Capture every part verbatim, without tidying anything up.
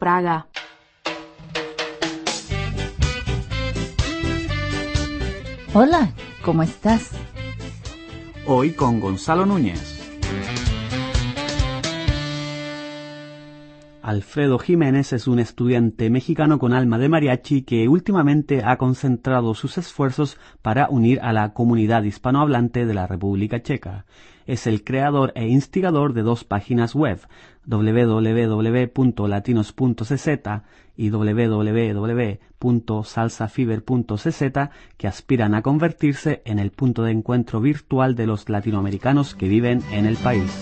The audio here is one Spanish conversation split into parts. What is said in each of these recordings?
Praga. Hola, ¿cómo estás? Hoy con Gonzalo Núñez. Alfredo Jiménez es un estudiante mexicano con alma de mariachi que últimamente ha concentrado sus esfuerzos para unir a la comunidad hispanohablante de la República Checa. Es el creador e instigador de dos páginas web, doble u doble u doble u punto latinos punto c z y doble u doble u doble u punto salsa fever punto c z, que aspiran a convertirse en el punto de encuentro virtual de los latinoamericanos que viven en el país.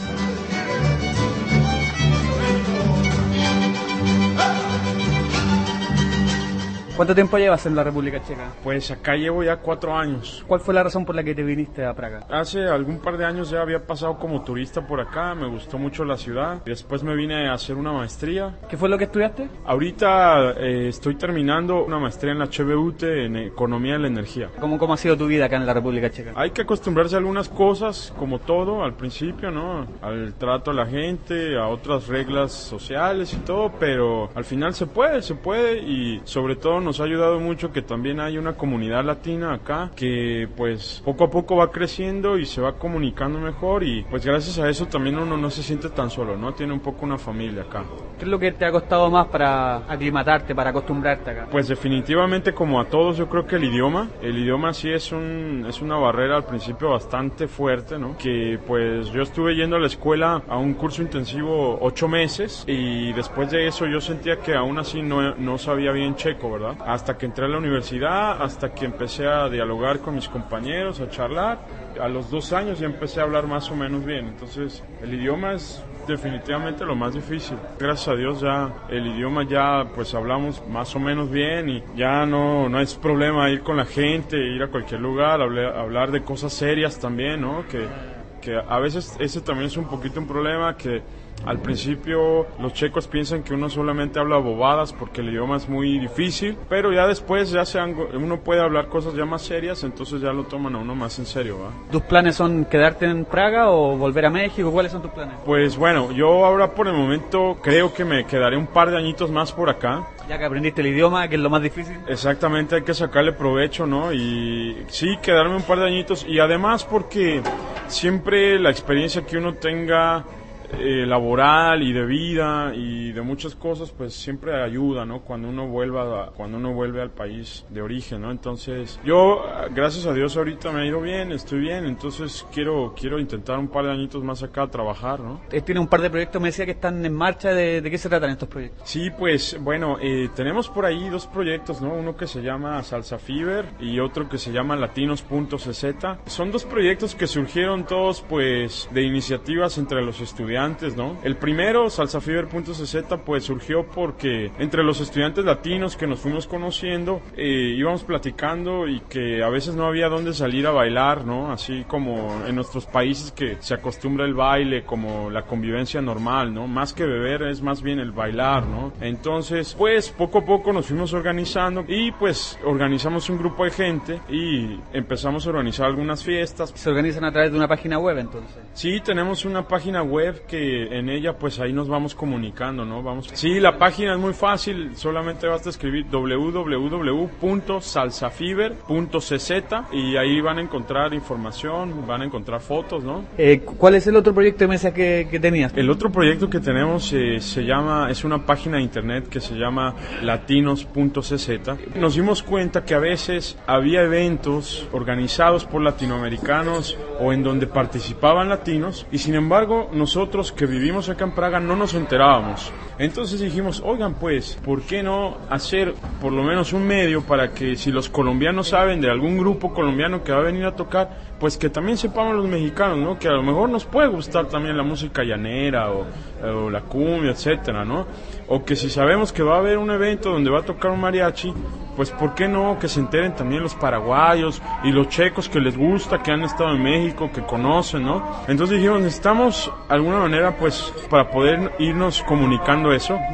¿Cuánto tiempo llevas en la República Checa? Pues acá llevo ya cuatro años. ¿Cuál fue la razón por la que te viniste a Praga? Hace algún par de años ya había pasado como turista por acá, me gustó mucho la ciudad. Después me vine a hacer una maestría. ¿Qué fue lo que estudiaste? Ahorita eh, estoy terminando una maestría en la H B U T en Economía de la Energía. ¿Cómo, ¿Cómo ha sido tu vida acá en la República Checa? Hay que acostumbrarse a algunas cosas, como todo, al principio, ¿no? Al trato a la gente, a otras reglas sociales y todo, pero al final se puede, se puede y sobre todo nos ha ayudado mucho que también hay una comunidad latina acá que pues poco a poco va creciendo y se va comunicando mejor y pues gracias a eso también uno no se siente tan solo, ¿no? Tiene un poco una familia acá. ¿Qué es lo que te ha costado más para aclimatarte, para acostumbrarte acá? Pues definitivamente, como a todos, yo creo que el idioma, el idioma sí es un es una barrera al principio bastante fuerte, ¿no? Que pues yo estuve yendo a la escuela a un curso intensivo ocho meses y después de eso yo sentía que aún así no, no sabía bien checo, ¿verdad? Hasta que entré a la universidad, hasta que empecé a dialogar con mis compañeros, a charlar, a los dos años ya empecé a hablar más o menos bien, entonces el idioma es definitivamente lo más difícil. Gracias a Dios ya el idioma ya pues hablamos más o menos bien y ya no, no es problema ir con la gente, ir a cualquier lugar, hablar, hablar de cosas serias también, ¿no? Que, que a veces ese también es un poquito un problema, que al principio los checos piensan que uno solamente habla bobadas porque el idioma es muy difícil, pero ya después ya se han, uno puede hablar cosas ya más serias, entonces ya lo toman a uno más en serio, ¿va? ¿Tus planes son quedarte en Praga o volver a México? ¿Cuáles son tus planes? Pues bueno, yo ahora por el momento creo que me quedaré un par de añitos más por acá. Ya que aprendiste el idioma, que es lo más difícil. Exactamente, hay que sacarle provecho, ¿no? Y sí, quedarme un par de añitos y además porque siempre la experiencia que uno tenga Eh, laboral y de vida y de muchas cosas pues siempre ayuda, ¿no? Cuando uno vuelva a, cuando uno vuelve al país de origen, ¿no? Entonces yo gracias a Dios ahorita me ha ido bien, estoy bien, entonces quiero quiero intentar un par de añitos más acá a trabajar, ¿no? Tiene un par de proyectos, me decía que están en marcha. ¿De, de qué se tratan estos proyectos? Sí, pues bueno, eh, tenemos por ahí dos proyectos, ¿no? Uno que se llama Salsa Fever y otro que se llama latinos punto c z. Son dos proyectos que surgieron todos pues de iniciativas entre los estudiantes, ¿no? El primero, salsa fever punto c z, pues surgió porque entre los estudiantes latinos que nos fuimos conociendo, eh, íbamos platicando y que a veces no había dónde salir a bailar, ¿no? Así como en nuestros países que se acostumbra el baile como la convivencia normal, ¿no? Más que beber es más bien el bailar, ¿no? Entonces, pues poco a poco nos fuimos organizando y pues organizamos un grupo de gente y empezamos a organizar algunas fiestas. ¿Se organizan a través de una página web entonces? Sí, tenemos una página web que en ella pues ahí nos vamos comunicando, ¿no? Vamos. Sí, la página es muy fácil, solamente basta escribir doble u doble u doble u punto salsa fever punto c z y ahí van a encontrar información, van a encontrar fotos, ¿no? Eh, ¿Cuál es el otro proyecto de mesa que, que tenías? El otro proyecto que tenemos eh, se llama, es una página de internet que se llama latinos punto c z. Nos dimos cuenta que a veces había eventos organizados por latinoamericanos o en donde participaban latinos y sin embargo nosotros que vivimos acá en Praga no nos enterábamos. Entonces dijimos, oigan pues, ¿por qué no hacer por lo menos un medio para que si los colombianos saben de algún grupo colombiano que va a venir a tocar, pues que también sepamos los mexicanos, ¿no? Que a lo mejor nos puede gustar también la música llanera o, o la cumbia, etcétera, ¿no? O que si sabemos que va a haber un evento donde va a tocar un mariachi, pues ¿por qué no que se enteren también los paraguayos y los checos que les gusta, que han estado en México, que conocen, ¿no? Entonces dijimos, necesitamos alguna manera pues para poder irnos comunicando eso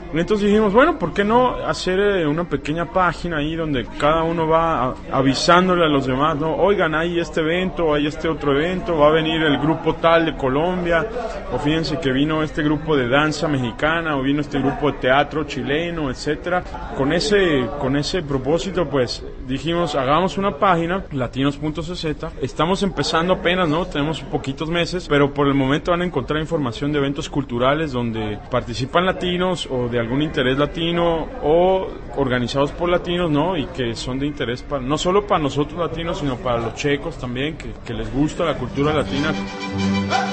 Entonces dijimos, bueno, ¿por qué no hacer eh, una pequeña página ahí donde cada uno va a, avisándole a los demás, ¿no? Oigan, hay este evento, hay este otro evento, va a venir el grupo tal de Colombia, o fíjense que vino este grupo de danza mexicana, o vino este grupo de teatro chileno, etcétera. Con ese, con ese propósito, pues, dijimos, hagamos una página, latinos punto c z. Estamos empezando apenas, ¿no? Tenemos poquitos meses, pero por el momento van a encontrar información de eventos culturales donde participan latinos o de algún interés latino o organizados por latinos, ¿no? Y que son de interés para, no solo para nosotros latinos, sino para los checos también, que, que les gusta la cultura latina.